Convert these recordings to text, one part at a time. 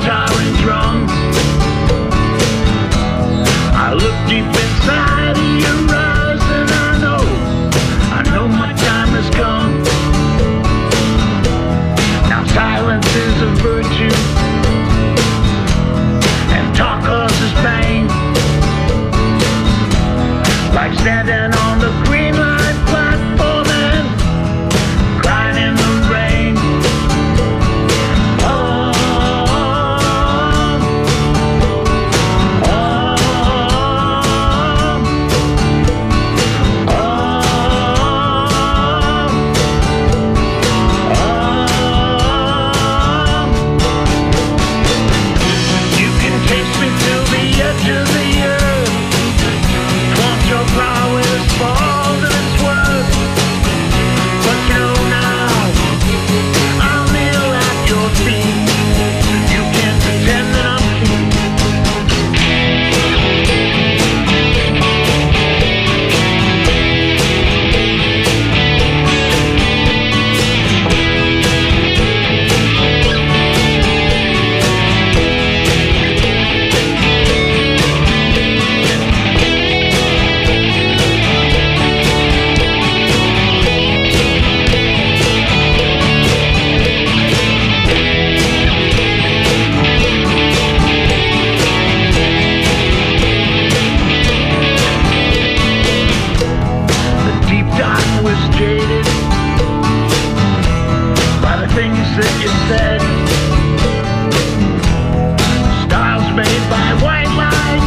guitar and drums. I look deep inside of your eyes and I know my time has come. Now silence is a virtue and talk causes pain. Like standing on the green line platform and crying in the rain. You can taste me till the edge of the earth. Want your prowess for all that it's worth. But you know now, I'll kneel at your feet. You can't pretend that I'm king. The deep dive was jaded by the things that you said. Styles made by white lies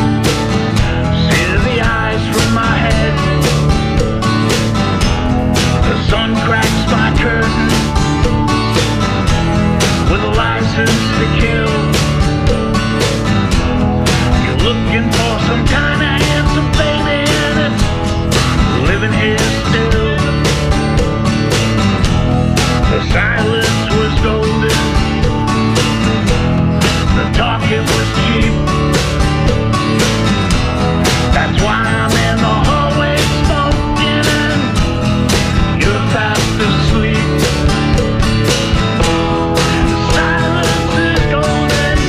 sear the eyes from my head. The sun cracks my curtain with a license to kill. You're looking for some kind of handsome baby and it's living here still. The silence was golden, the talk it was cheap. That's why I'm in the hallway smoking and you're fast asleep. Silence is golden.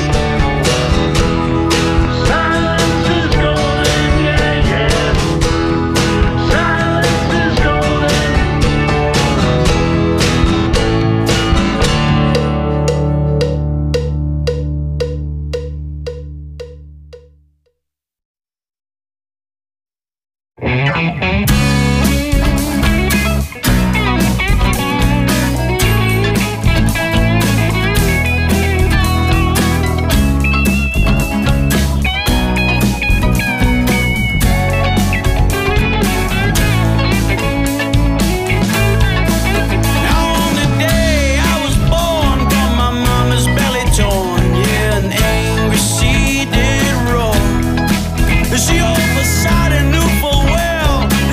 Silence is golden, yeah, yeah. Silence is golden. Now on the day I was born, got my mama's belly torn. Yeah, an angry sea did roar. She oversight and knew full well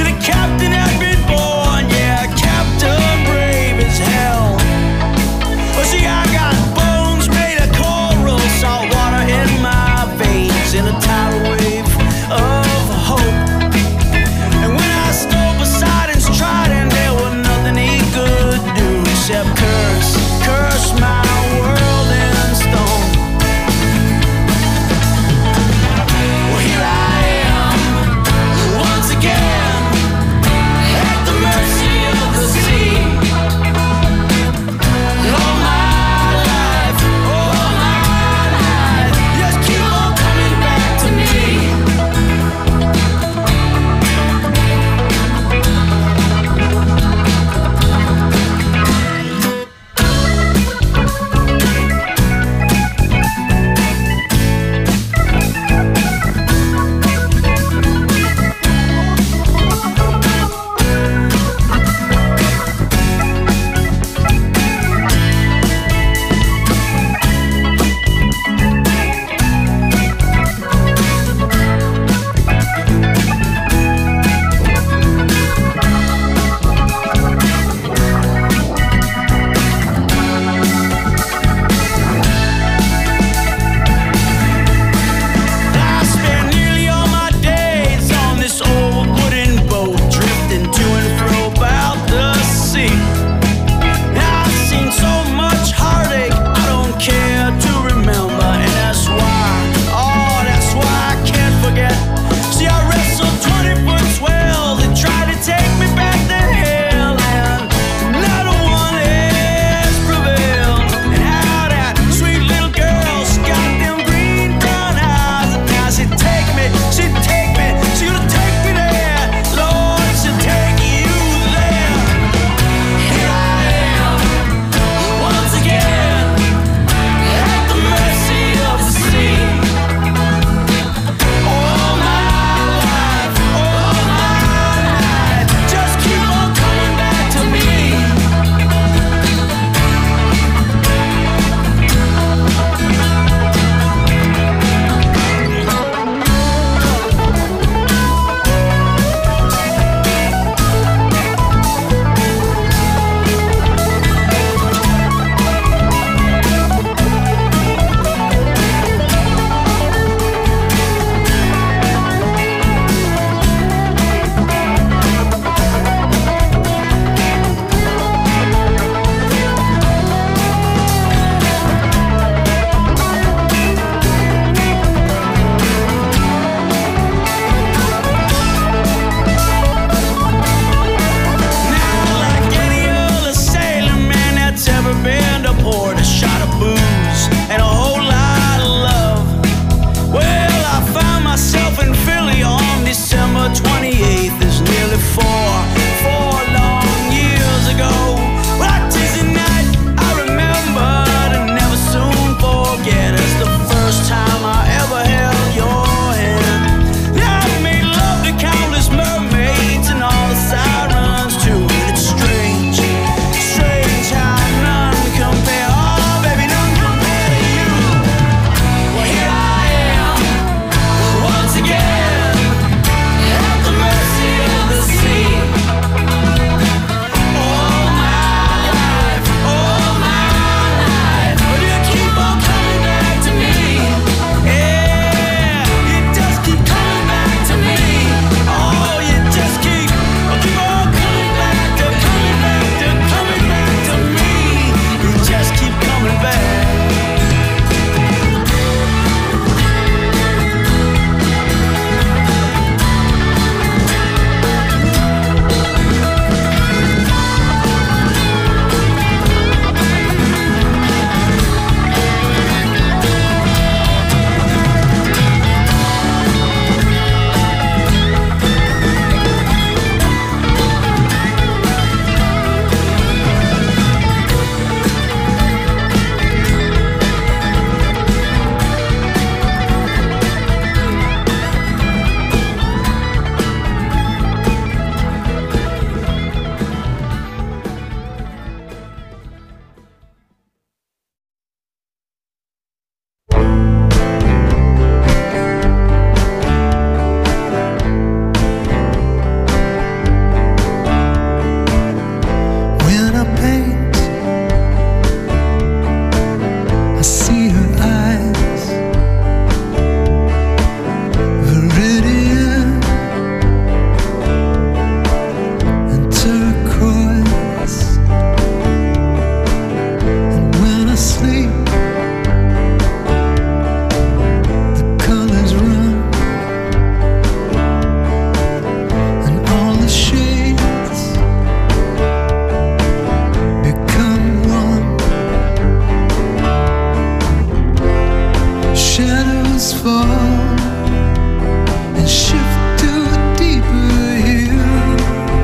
Shadows fall and shift to a deeper hue.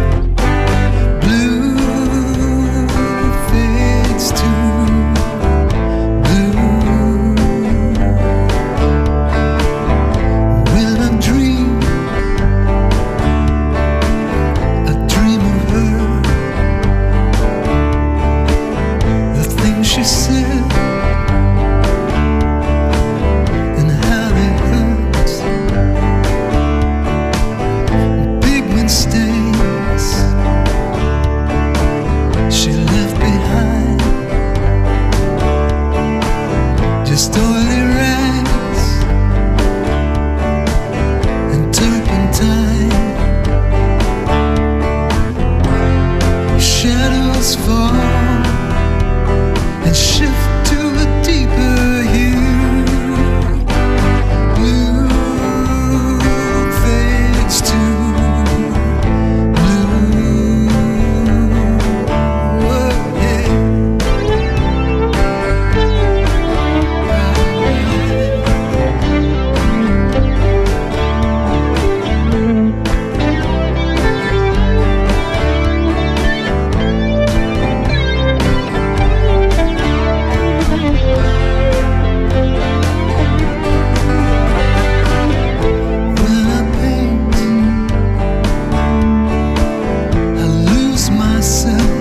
Blue fades to blue. When I dream of her, the things she said and how they hurt. Pigment stains she left behind, just oily rags and turpentine. Shadows fall and shift to a deeper hue. Blue fades to blue. Oh, yeah. When I paint, I lose myself.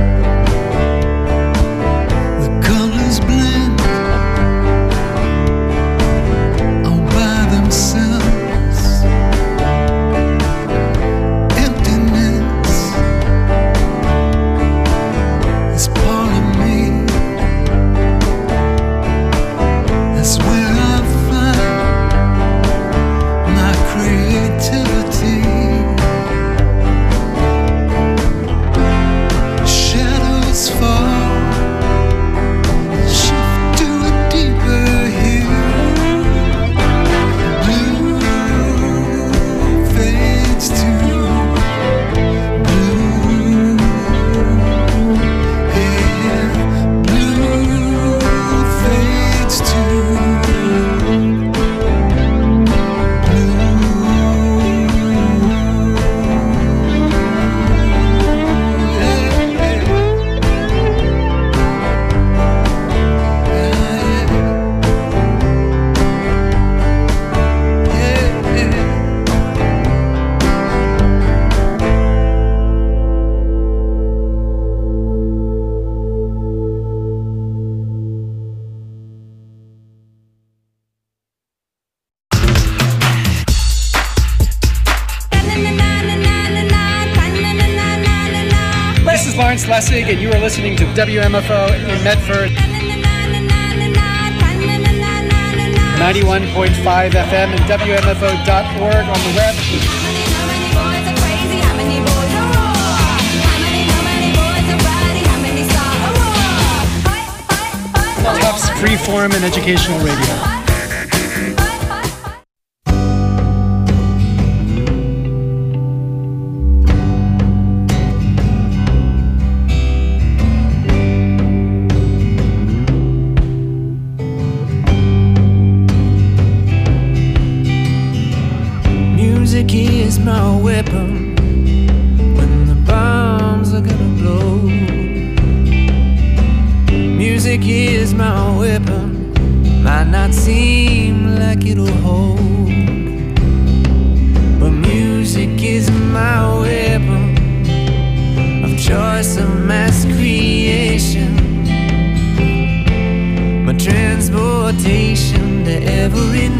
The colors blend all by themselves. Emptiness is part of me. That's where I find my creativity. Shadows fall, shift to a deeper hue. Blue fades to blue. Yeah, blue fades to This is Lawrence Lessig, and you are listening to WMFO in Medford, 91.5 FM and WMFO.org on the web. Tufts Freeform and Educational Radio. Music is my weapon when the bombs are gonna blow. Music is my weapon, might not seem like it'll hold, but music is my weapon of choice, of mass creation, my transportation to every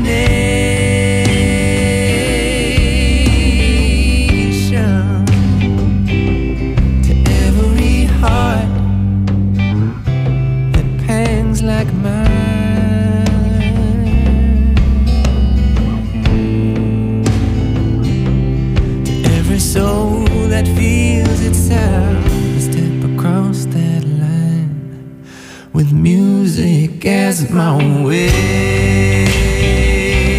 nation, to every heart that pangs like mine, to every soul that feels itself to step across that line with music as my way.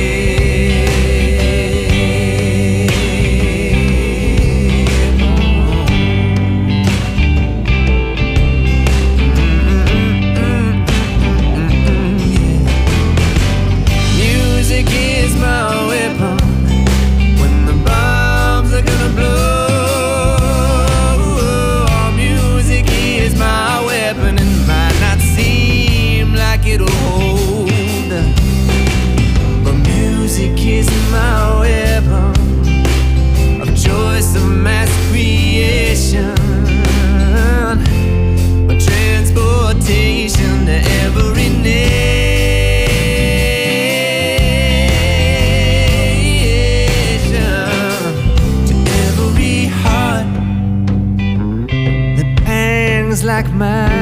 like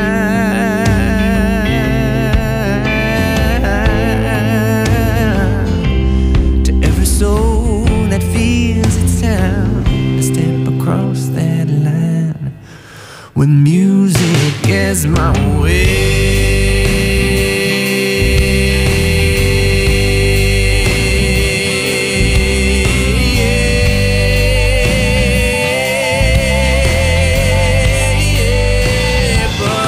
mine. To every soul that feels it's time to step across that line. When music is my way. But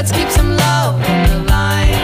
Let's keep some love on the line.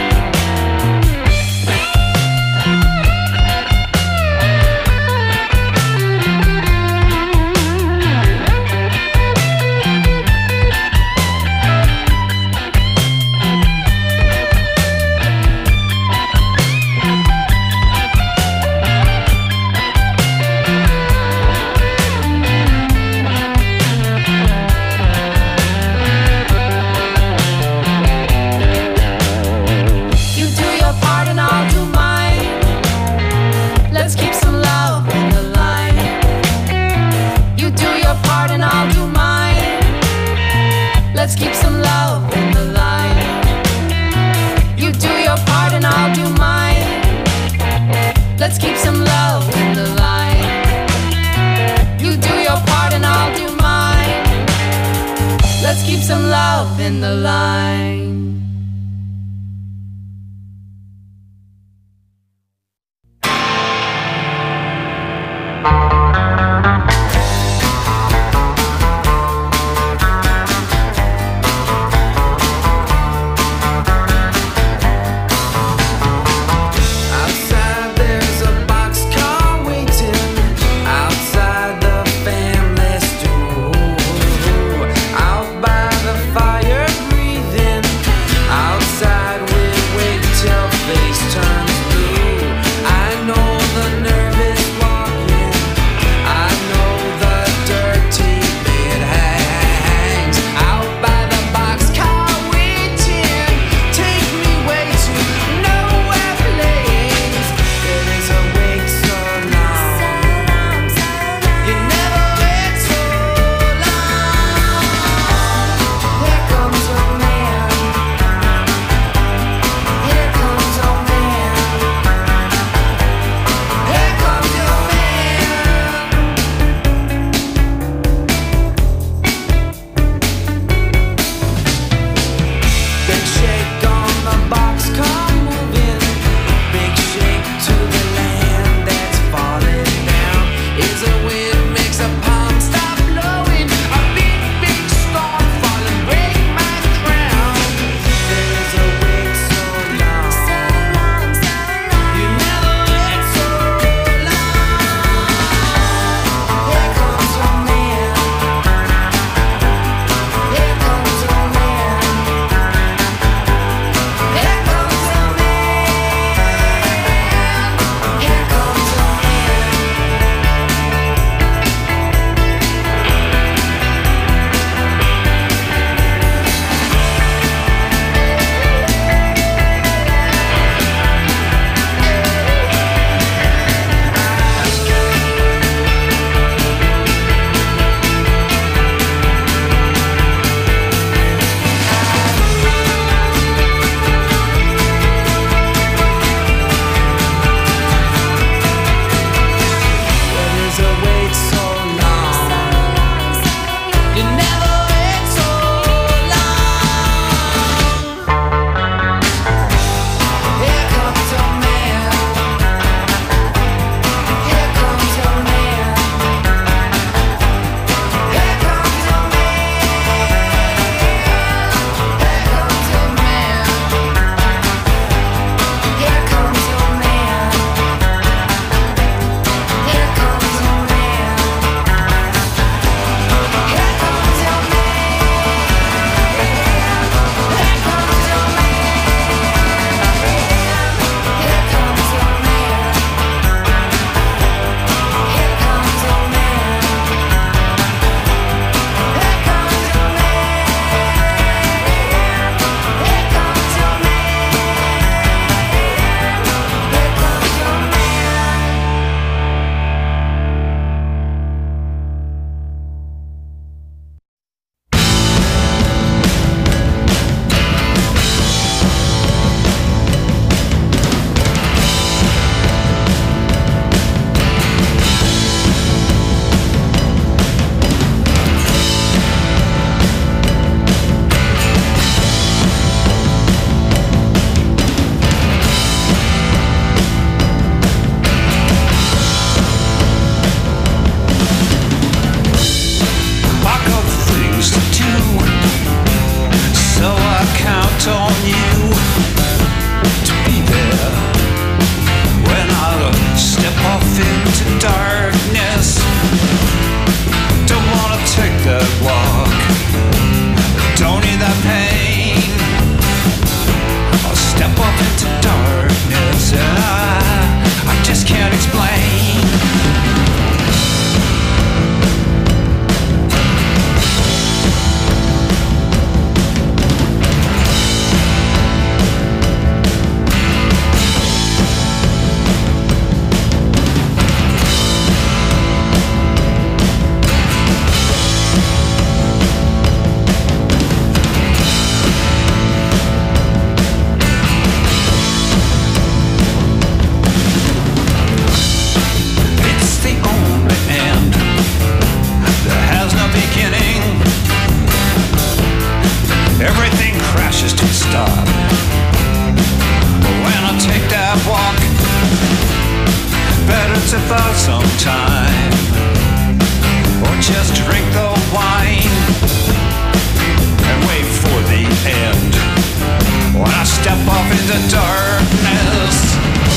some time, or just drink the wine and wait for the end when I step off into darkness.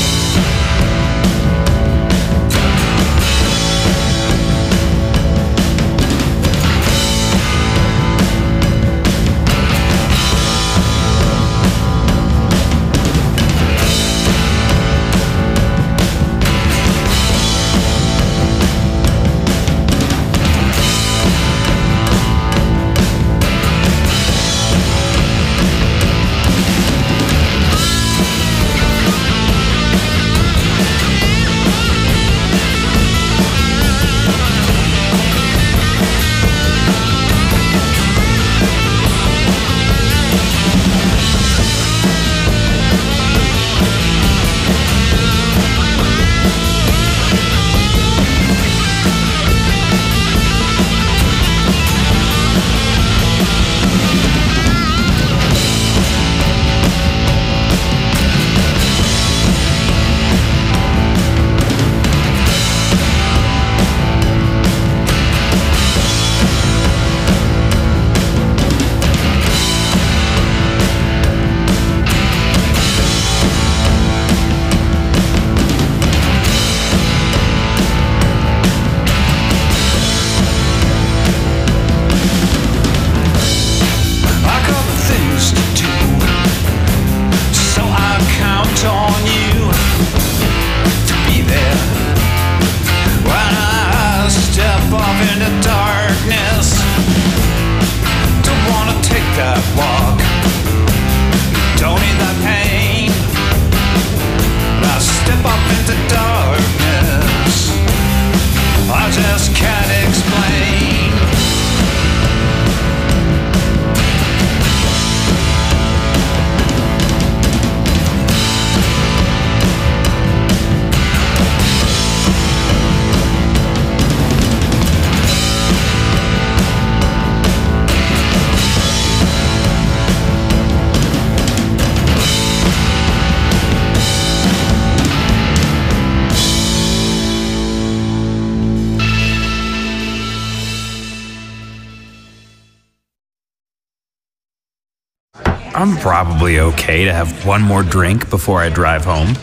I'm probably okay to have one more drink before I drive home.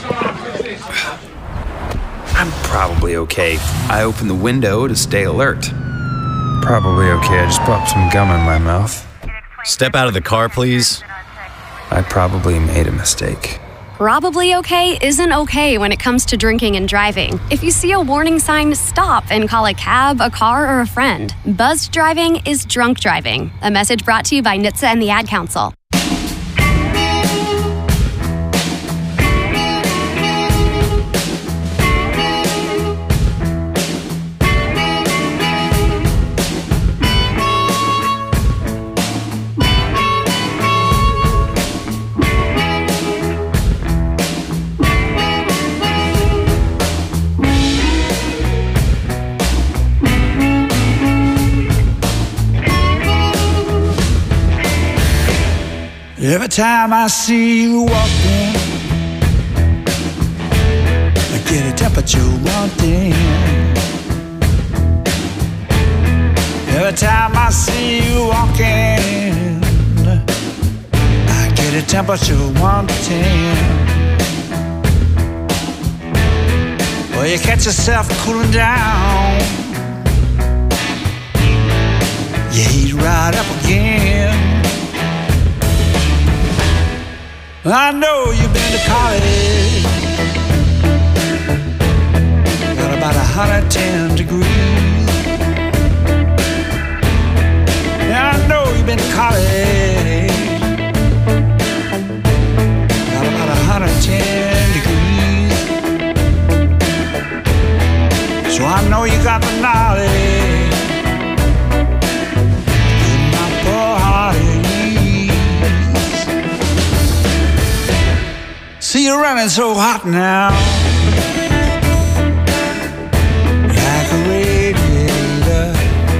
I'm probably okay. I open the window to stay alert. Probably okay. I just popped some gum in my mouth. Step out of the car, please. I probably made a mistake. Probably okay isn't okay when it comes to drinking and driving. If you see a warning sign, stop and call a cab, a car, or a friend. Buzzed driving is drunk driving. A message brought to you by NHTSA and the Ad Council. Every time I see you walking, I get a temperature wanting. Every time I see you walking, I get a temperature wanting. Well, you catch yourself cooling down, you heat right up again. I know you've been to college, got about 110 degrees. Yeah, I know you've been to college, got about 110 degrees. So I know you got the knowledge, put my poor heart at ease. See you running so hot now, like a radiator.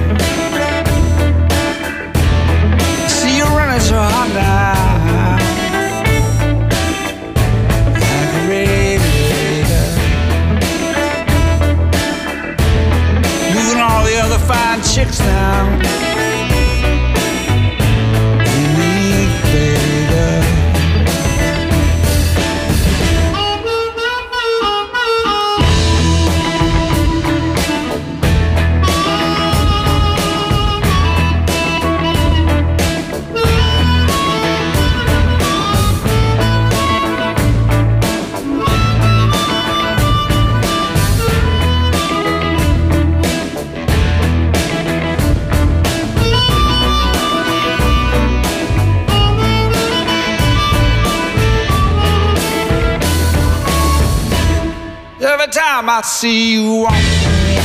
See you running so hot now, like a radiator. time I see you walking,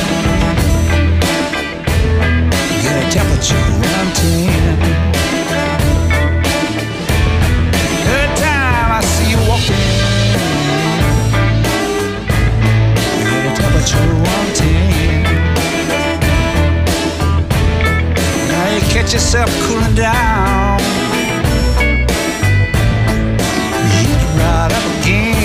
you get a temperature 110. Every time I see you walking, you get a temperature 110. Now you catch yourself cooling down, heat right up again.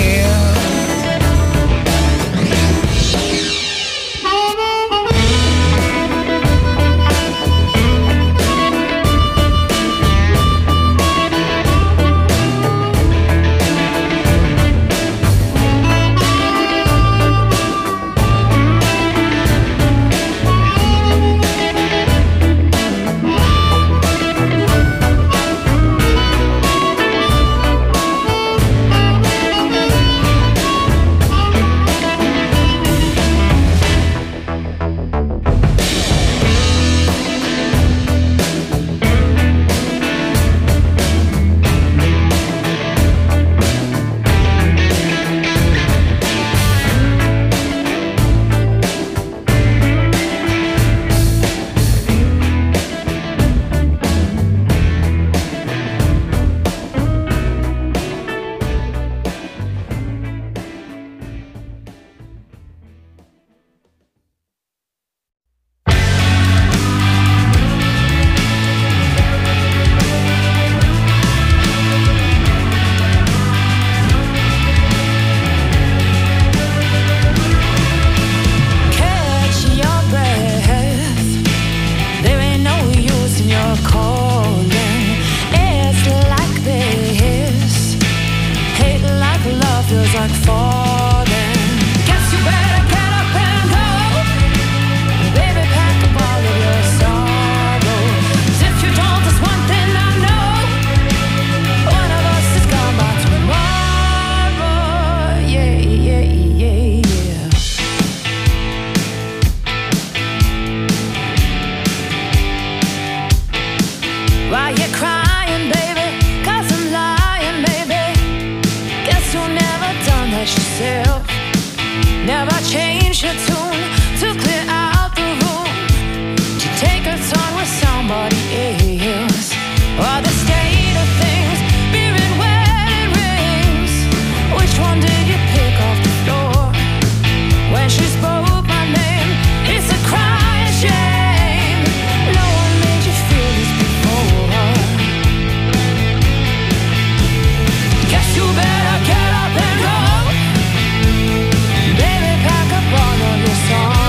Song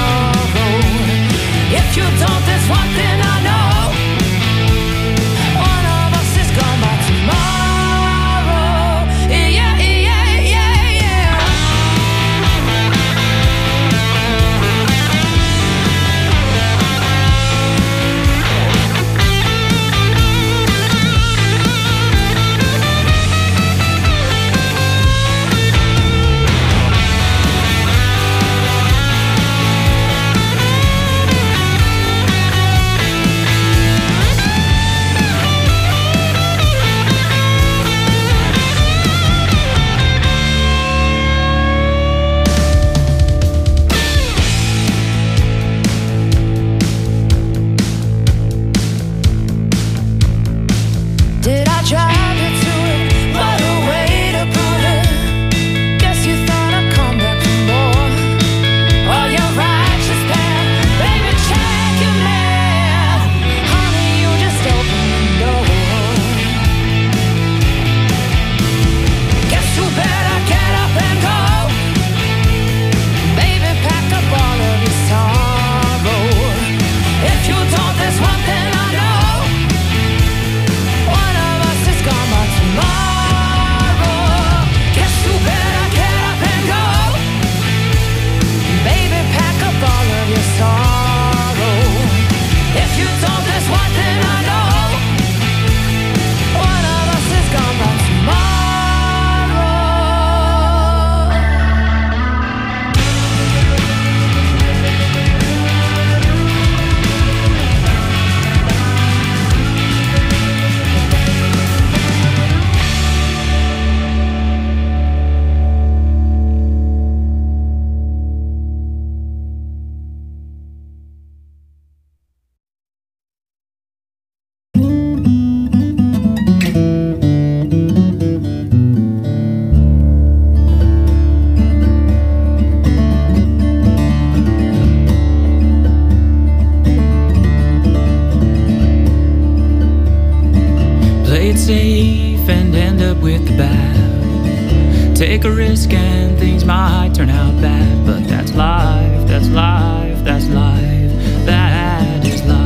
with the bad. Take a risk and things might turn out bad, but that's life, that's life, that's life, that is life.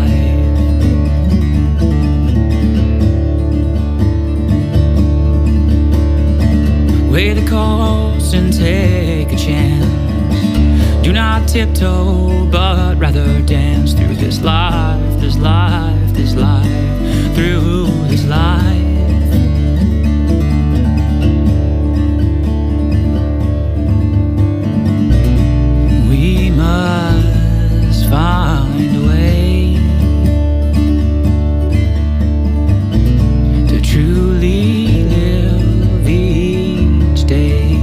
Weigh the cost and take a chance. Do not tiptoe, but rather dance through this life, this life, this life, through this life. We must find a way to truly live each day.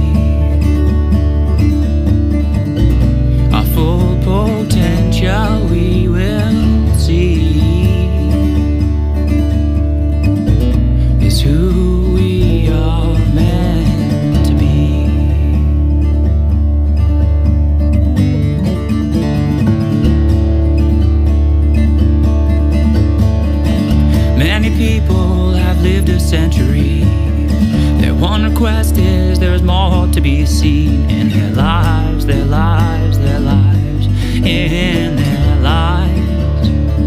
Our full potential we will see is who we are meant to be. Many people have lived a century. Their one request is there's more to be seen in their lives, their lives, their lives, in their lives.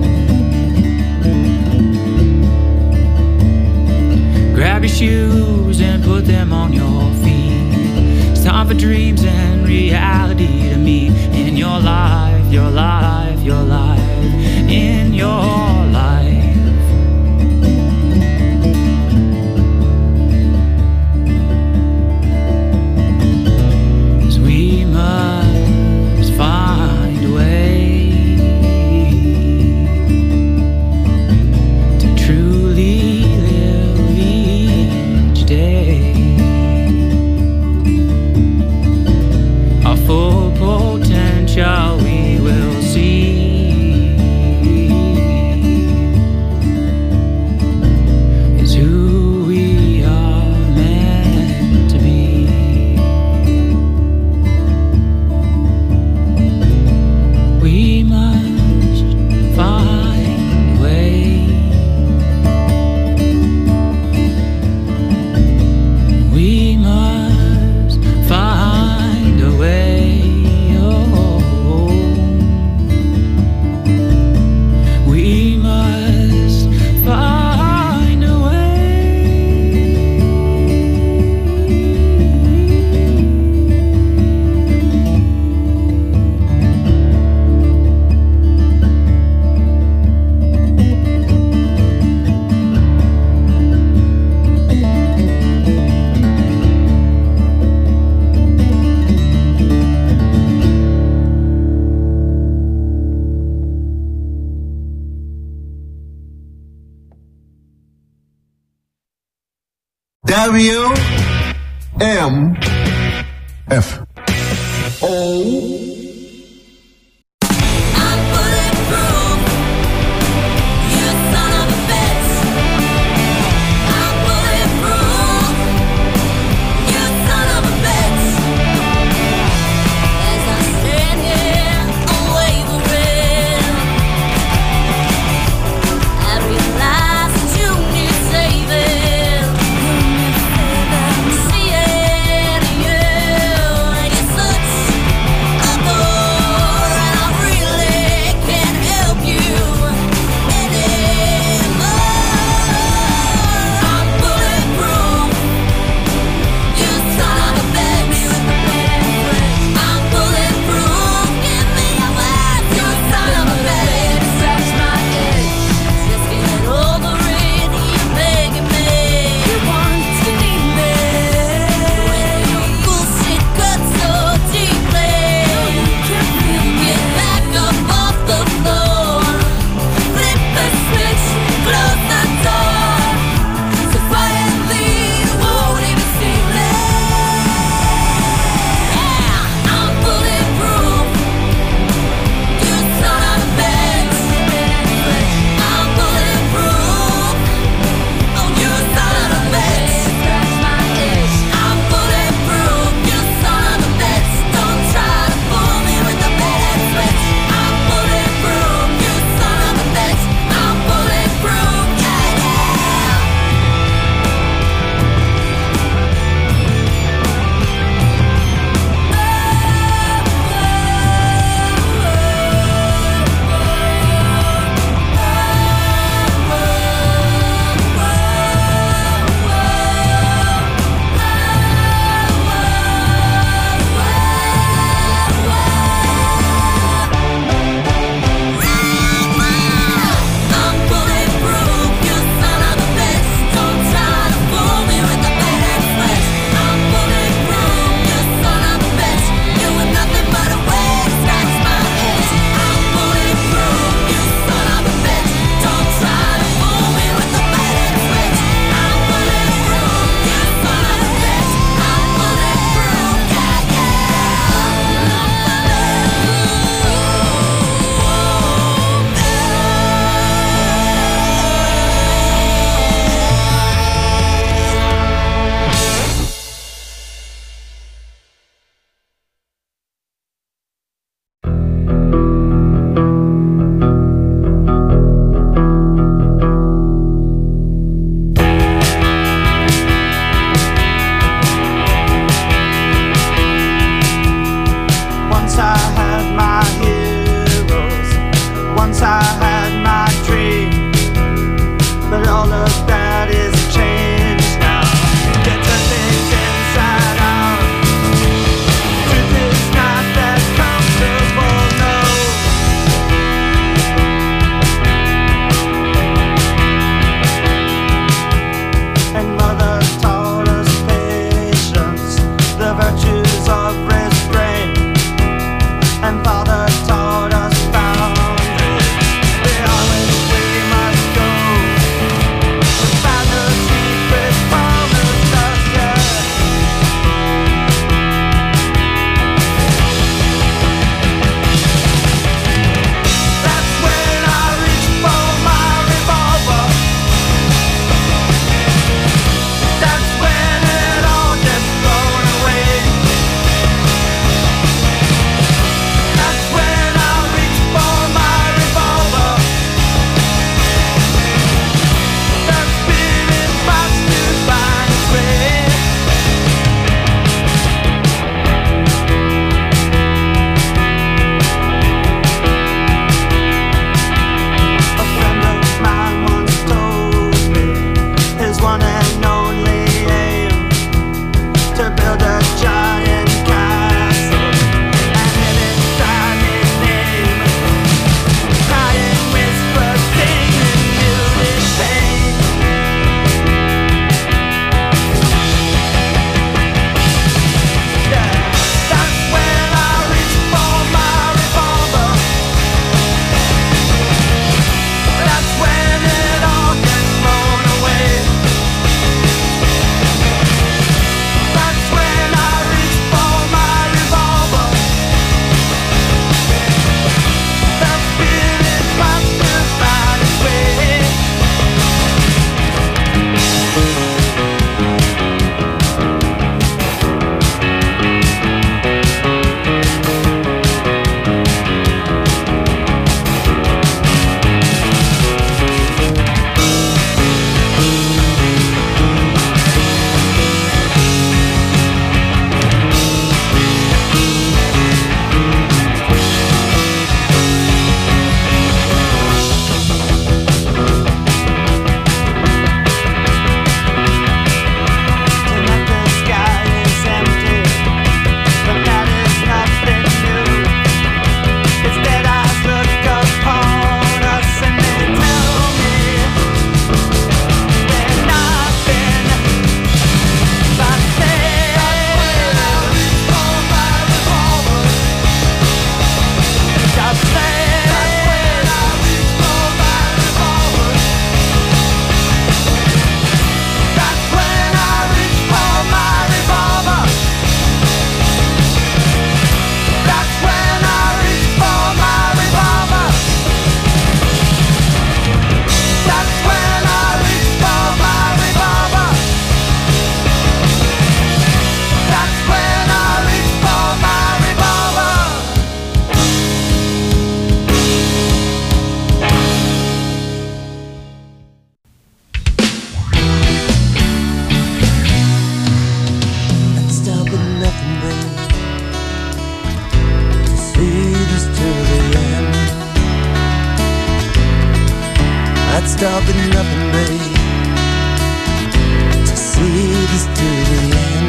Grab your shoes and put them on your feet. It's time for dreams and reality to meet in your life, your life, your life, in your life. We must find a way to truly live each day. Our full potential we will see is who we are meant to be. We must find a way. We must find a way. Oh, we must find a way. WMFO. See it, you, you're such Once I had my heroes, once I had my dream, but all of that is changed now. They turn things inside out. Truth is not that comfortable, no. And mother taught us patience, the virtues of restraint, and father taught us boundaries. The always we must go to find the secret promised us, yeah. That's when I reach for my revolver. That's when it all gets thrown away. That's when I reach for my revolver. That spirit fights to find its way. A friend of mine once told me his one and only aim to build a giant castle and hid inside his name. Crying whispers, singing muted pain. Yeah, that's when I reach for my revolver. That's when it all gets thrown away. That's when I reach for my revolver. That spirit fights to find its way. Tonight the sky is empty, but that is nothing new. Its dead eyes look upon us and they tell me they're nothing but slaves. For my revolver, just slaves. For my revolver, that's when I reach for my revolver. That's when I reach for my revolver. That's when I reach for my revolver. That's when I reach for my revolver. I'd stop at nothing, babe, to see this to the end. I'd stop at nothing, babe, to see this to the end.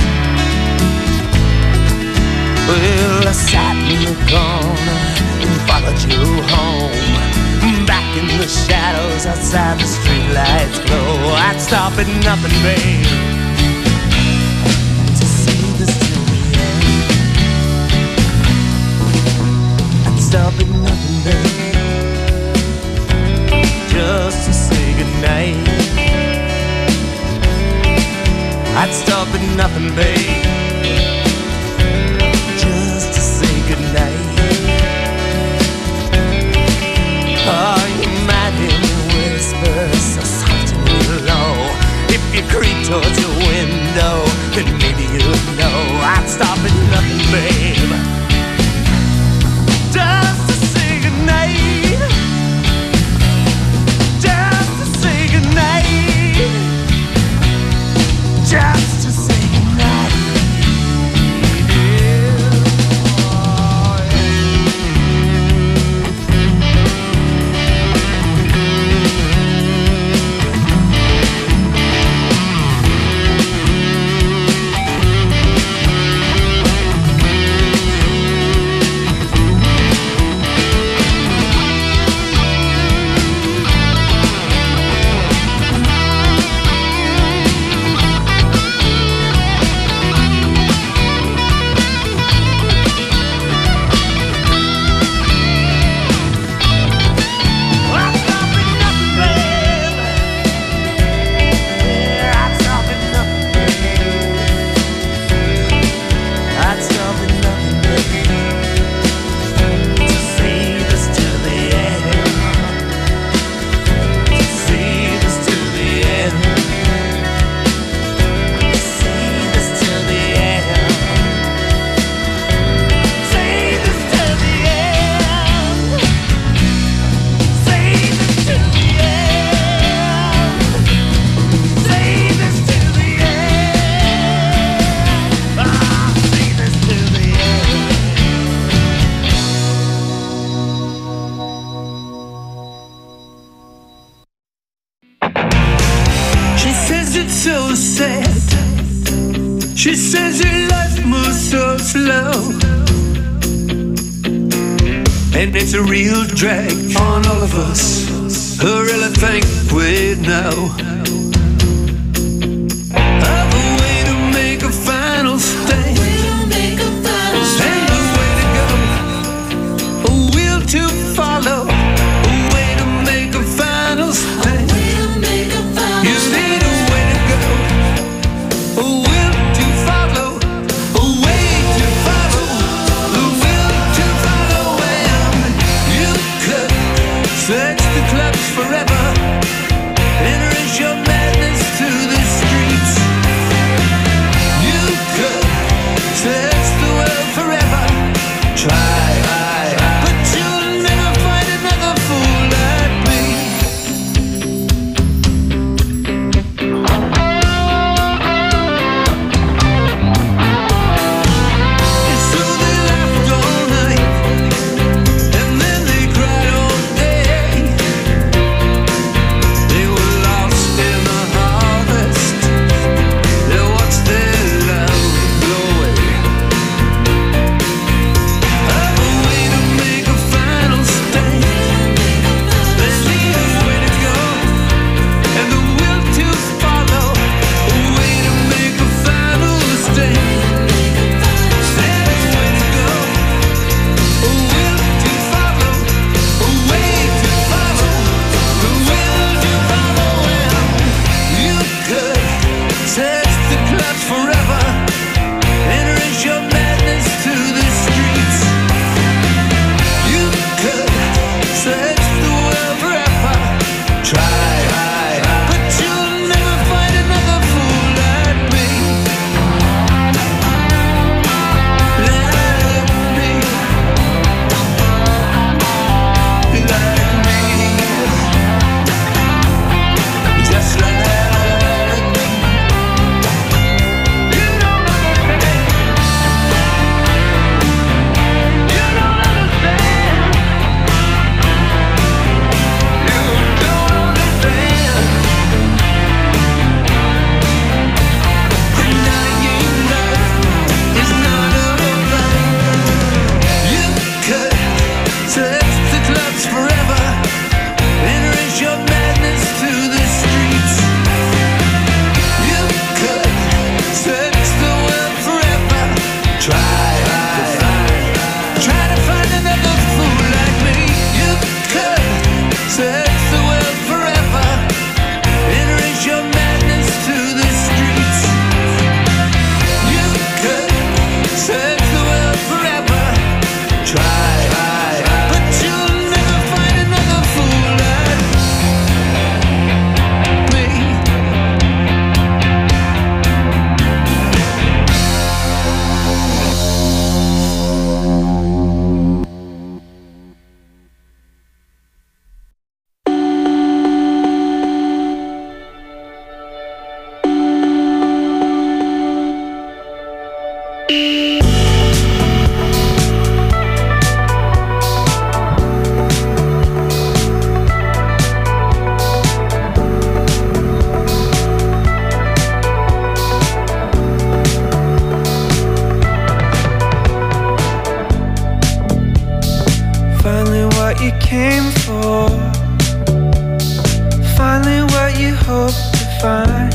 Well, I sat in the corner and followed you home. Back in the shadows outside the streetlights glow. I'd stop at nothing, babe, to see this to the end. I'd stop at nothing, babe, just to say goodnight. I'd stop at nothing, babe, just to say goodnight. Oh, you might hear me whisper so soft and low if you creep towards your She says her life moves so slow, and it's a real drag on all of us who really think we know of a way to make a final stand, and a way to go, a will to follow, a way to make a final stand. You need a way to go, a will to follow, a way to follow, a will to follow. And you could search the clubs forever, entering your madness to the streets. You could search the world forever, try, but you'll never find another fool like me. And so they laughed all night, and then they cried all day. They were lost in the harvest. They watched their love go away. Have a way to make a final stand. They need a way to go, and the will to follow. A way to make a final stand. There's a way to go, a will to follow, a way to follow, the will to follow. And you could search the clubs forever, entering your madness to the streets. You could search the world forever, try, but you'll never find another fool like me. Like me. Like me. Just like me. You don't understand. You don't understand. You don't understand. Denying love is not over. You could search the clubs forever, entering your madness to the streets. You could search the world forever, try to find another fool like me. You could search the world forever, entering your madness to the streets. You could search the world forever, try, but you'll never find another fool like me. Finally what you came for, finally what you hoped to find.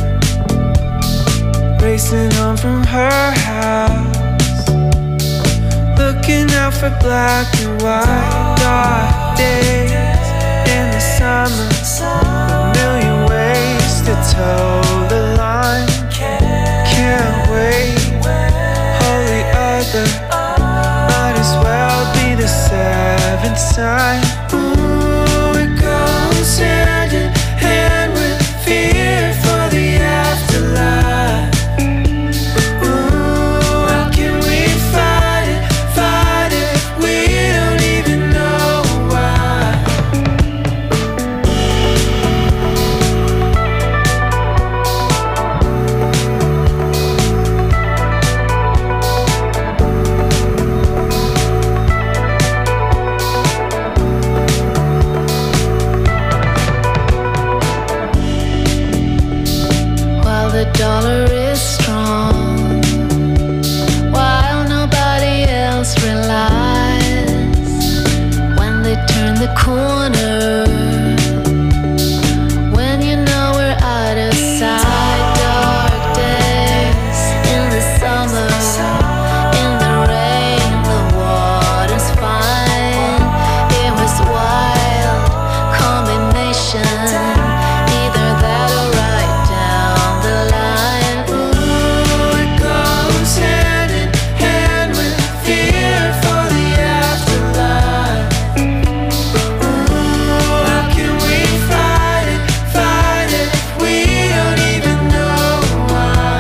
Racing home from her house, looking out for black and white. Dark days in the summer, a million ways to toe the line. Can't wait, holy other, might as well be the seventh sign. Ooh, it goes hand in hand with fear for the afterlife. Ooh, how can we fight it if we don't even know why? corner. When you know we're out of sight, dark days in the summer, in the rain, the water's fine. It was wild combination, either that or right down the line. Ooh, it goes hand in hand with fear for the afterlife. Ooh, how can we fight it if we don't even know why?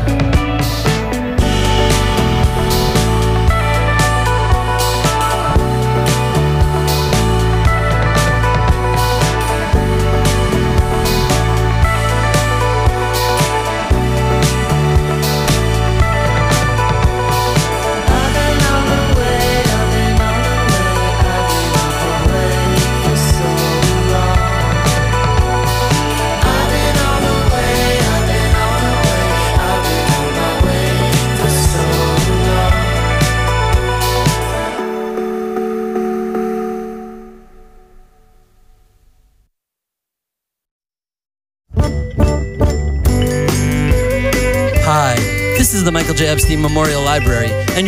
I've been on the way, I've been on the way, I've been on the way for so long. I've been on the way, I've been on the way, I've been on my way for so long. Hi, this is the Michael J. Epstein Memorial Library, and